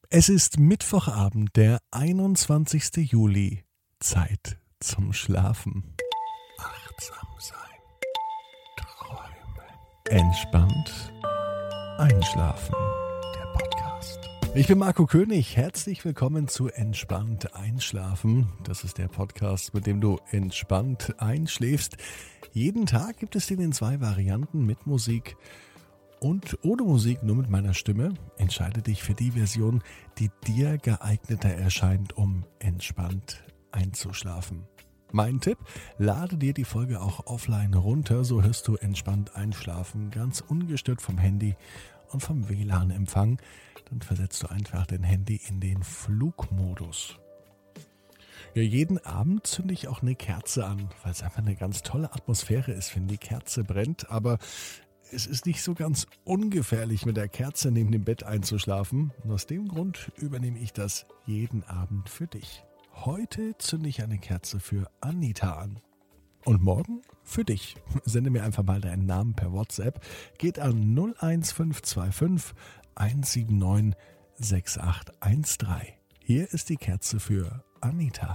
Es ist Mittwochabend, der 21. Juli. Zeit zum Schlafen. Achtsam sein. Träumen. Entspannt einschlafen. Der Podcast. Ich bin Marco König. Herzlich willkommen zu Entspannt einschlafen. Das ist der Podcast, mit dem du entspannt einschläfst. Jeden Tag gibt es den in 2 Varianten mit Musik und ohne Musik, nur mit meiner Stimme. Entscheide dich für die Version, die dir geeigneter erscheint, um entspannt einzuschlafen. Mein Tipp, lade dir die Folge auch offline runter, so hörst du entspannt einschlafen, ganz ungestört vom Handy und vom WLAN-Empfang. Dann versetzt du einfach dein Handy in den Flugmodus. Ja, jeden Abend zünde ich auch eine Kerze an, weil es einfach eine ganz tolle Atmosphäre ist, wenn die Kerze brennt, aber es ist nicht so ganz ungefährlich, mit der Kerze neben dem Bett einzuschlafen. Und aus dem Grund übernehme ich das jeden Abend für dich. Heute zünde ich eine Kerze für Anita an. Und morgen für dich. Sende mir einfach mal deinen Namen per WhatsApp. Geht an 01525 179 6813. Hier ist die Kerze für Anita.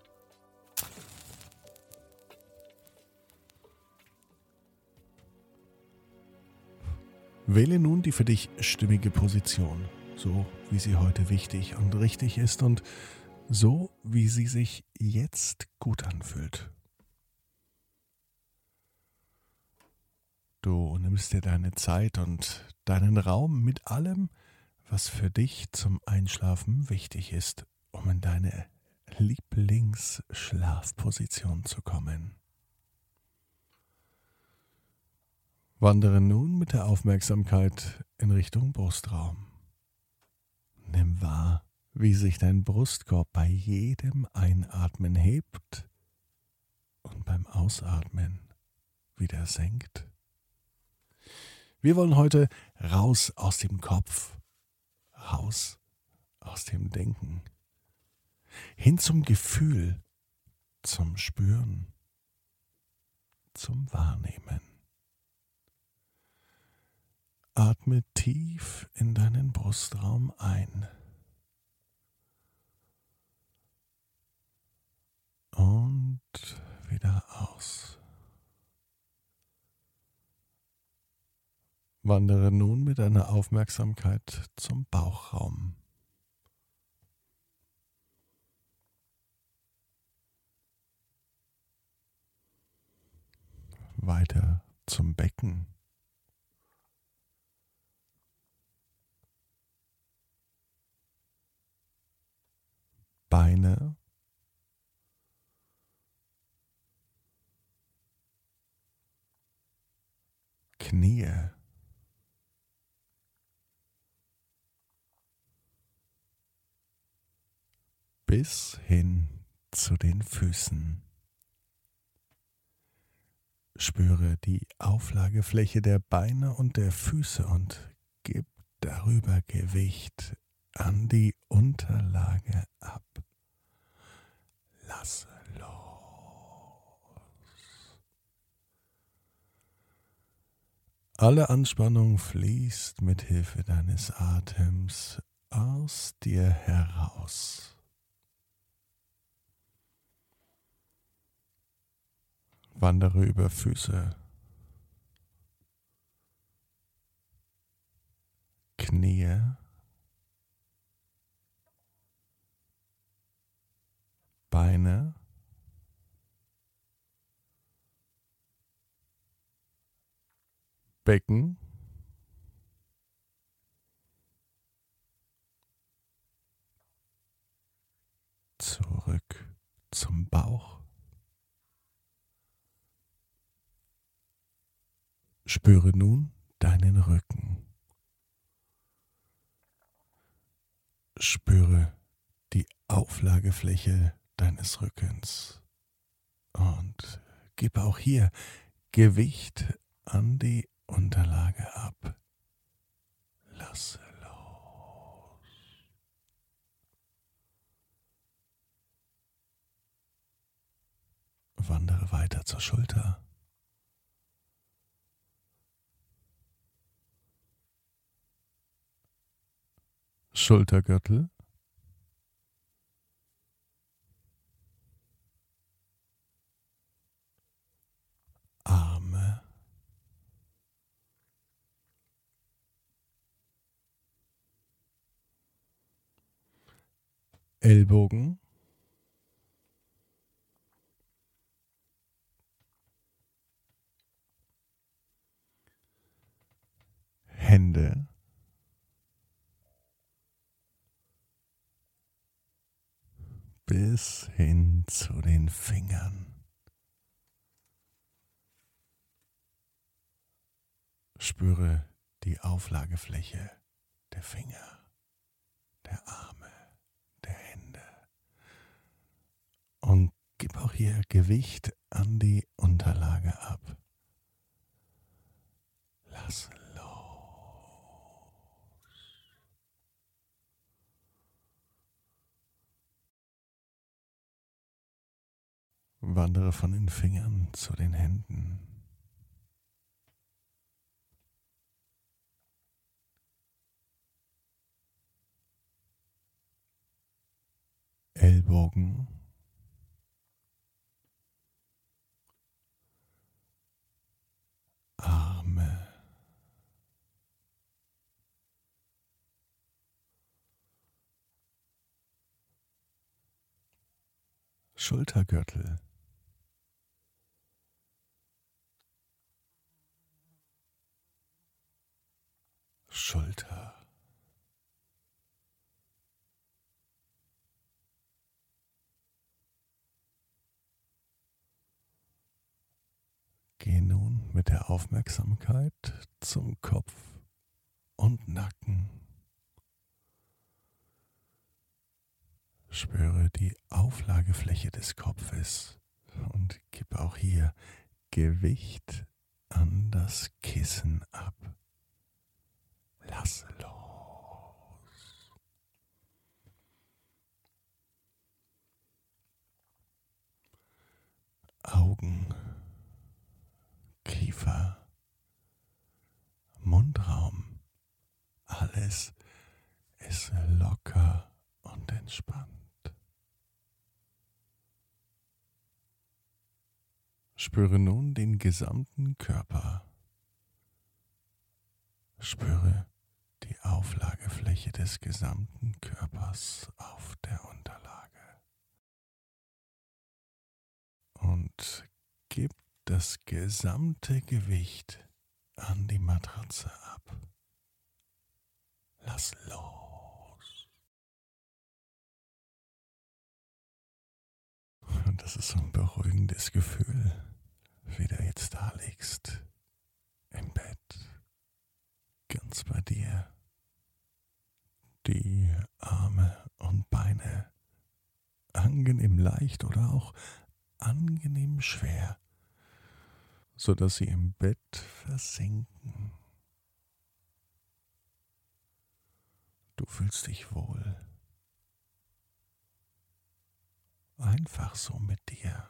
Wähle nun die für dich stimmige Position, so wie sie heute wichtig und richtig ist und so wie sie sich jetzt gut anfühlt. Du nimmst dir deine Zeit und deinen Raum mit allem, was für dich zum Einschlafen wichtig ist, um in deine Lieblingsschlafposition zu kommen. Wandere nun mit der Aufmerksamkeit in Richtung Brustraum. Nimm wahr, wie sich dein Brustkorb bei jedem Einatmen hebt und beim Ausatmen wieder senkt. Wir wollen heute raus aus dem Kopf, raus aus dem Denken, hin zum Gefühl, zum Spüren, zum Wahrnehmen. Atme tief in deinen Brustraum ein und wieder aus. Wandere nun mit deiner Aufmerksamkeit zum Bauchraum. Weiter zum Becken. Beine, Knie, bis hin zu den Füßen. Spüre die Auflagefläche der Beine und der Füße und gib darüber Gewicht an die Unterlage ab. Lasse los. Alle Anspannung fließt mit Hilfe deines Atems aus dir heraus. Wandere über Füße, Knie, Beine, Becken, zurück zum Bauch. Spüre nun deinen Rücken. Spüre die Auflagefläche deines Rückens und gib auch hier Gewicht an die Unterlage ab. Lasse los. Wandere weiter zur Schulter. Schultergürtel, Arme, Ellbogen, Hände, bis hin zu den Fingern. Spüre die Auflagefläche der Finger, der Arme, der Hände. Und gib auch hier Gewicht an die Unterlage ab. Lass los. Wandere von den Fingern zu den Händen. Ellbogen, Arme, Schultergürtel, Schulter, geh nun mit der Aufmerksamkeit zum Kopf und Nacken. Spüre die Auflagefläche des Kopfes und gib auch hier Gewicht an das Kissen ab. Lass los. Augen, Kiefer, Mundraum, alles ist locker und entspannt. Spüre nun den gesamten Körper. Spüre die Auflagefläche des gesamten Körpers auf der Unterlage. Und gib das gesamte Gewicht an die Matratze ab. Lass los. Und das ist so ein beruhigendes Gefühl, wie du jetzt da liegst, im Bett, ganz bei dir. Die Arme und Beine angenehm leicht oder auch angenehm schwer, sodass sie im Bett versinken. Du fühlst dich wohl. Einfach so mit dir.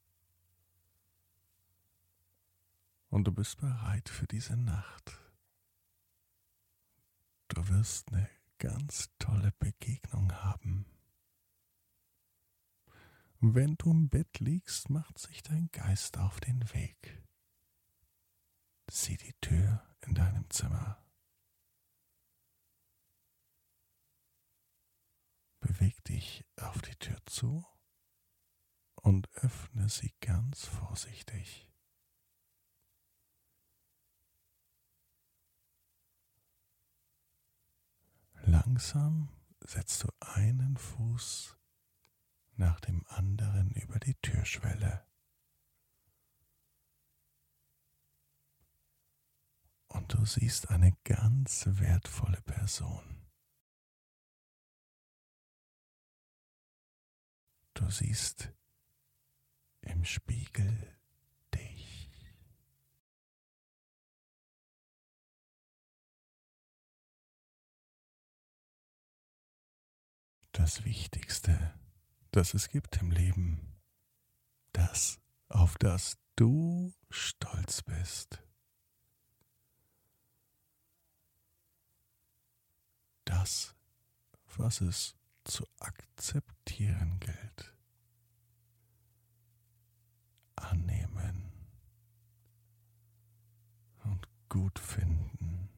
Und du bist bereit für diese Nacht. Du wirst eine ganz tolle Begegnung haben. Wenn du im Bett liegst, macht sich dein Geist auf den Weg. Sieh die Tür in deinem Zimmer. Beweg dich auf die Tür zu und öffne sie ganz vorsichtig. Langsam setzt du einen Fuß nach dem anderen über die Türschwelle. Und du siehst eine ganz wertvolle Person. Du siehst im Spiegel dich. Das Wichtigste, das es gibt im Leben, das, auf das du stolz bist. Das, was es zu akzeptieren gilt. Annehmen und gut finden.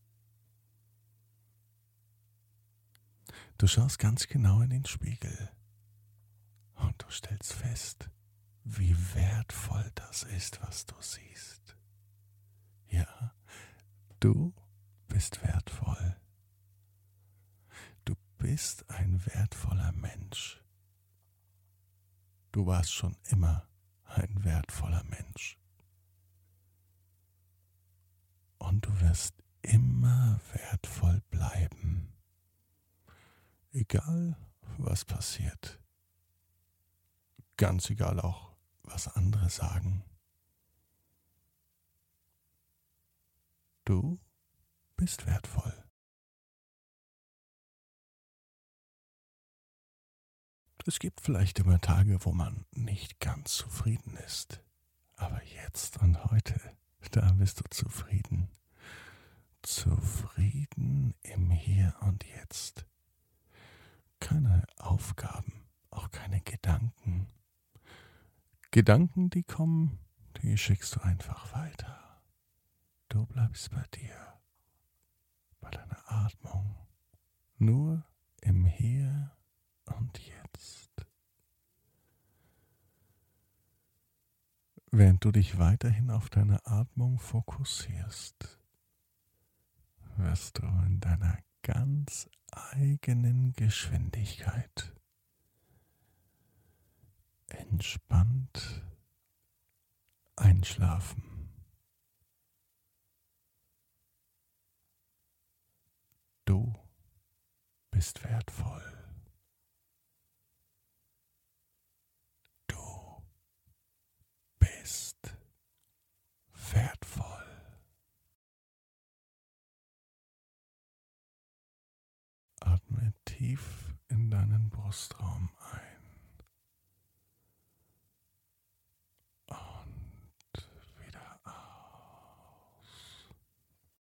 Du schaust ganz genau in den Spiegel und du stellst fest, wie wertvoll das ist, was du siehst. Ja, du bist wertvoll. Du bist ein wertvoller Mensch. Du warst schon immer ein wertvoller Mensch. Und du wirst immer wertvoll bleiben. Egal, was passiert. Ganz egal auch, was andere sagen. Du bist wertvoll. Es gibt vielleicht immer Tage, wo man nicht ganz zufrieden ist. Aber jetzt und heute, da bist du zufrieden. Zufrieden im Hier und Jetzt. Keine Aufgaben, auch keine Gedanken. Gedanken, die kommen, die schickst du einfach weiter. Du bleibst bei dir, bei deiner Atmung. Nur im Hier und Jetzt. Während du dich weiterhin auf deine Atmung fokussierst, wirst du in deiner ganz eigenen Geschwindigkeit entspannt einschlafen. Du bist wertvoll. Du bist wertvoll. Atme tief in deinen Brustraum ein.